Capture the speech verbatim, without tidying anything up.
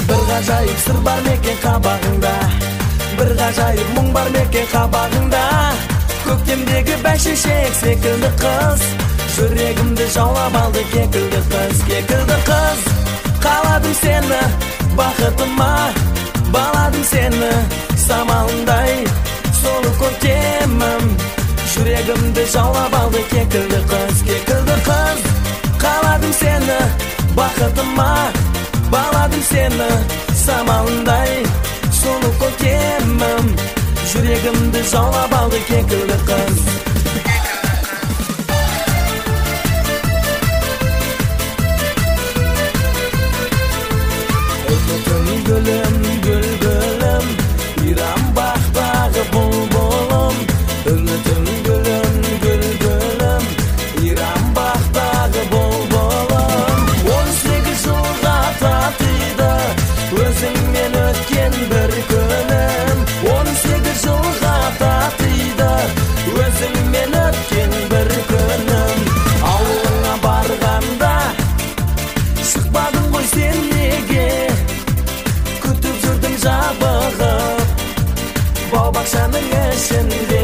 Bir gajayip sır бар meкен қабағыңда, bir gajayip мұң бар meкен қабағыңда. Көктемдегі бәйшешек секілді қыз, жүрегімді жаулап алды кекілді қыз, кекілді қыз. Қаладым сені бақытыма, баладым сені самалындай, солы көктемім. Жүрегімді жаулап алды кекілді қыз, кекілді қыз. Қаладым сені бақытыма, баладым сені самалындай, солы көктемім. Жүрегімді жаулап алды кекілді қыз. Үмітім гүлім, гүл гүлім, ирам бақтағы бұлбұлым. Үмітім гүлім, гүл гүлім, ирам бақтағы бұлбұлым. Он сегіз жылға татиды өзіңмен өткен бір күнім. Он сегіз жылға татиды өзіңмен өткен бір күнім. Ауылыңа барғанда шықпадың ғой сен неге, күтіп жүрдім жабығып бау-бақшаның ішінде.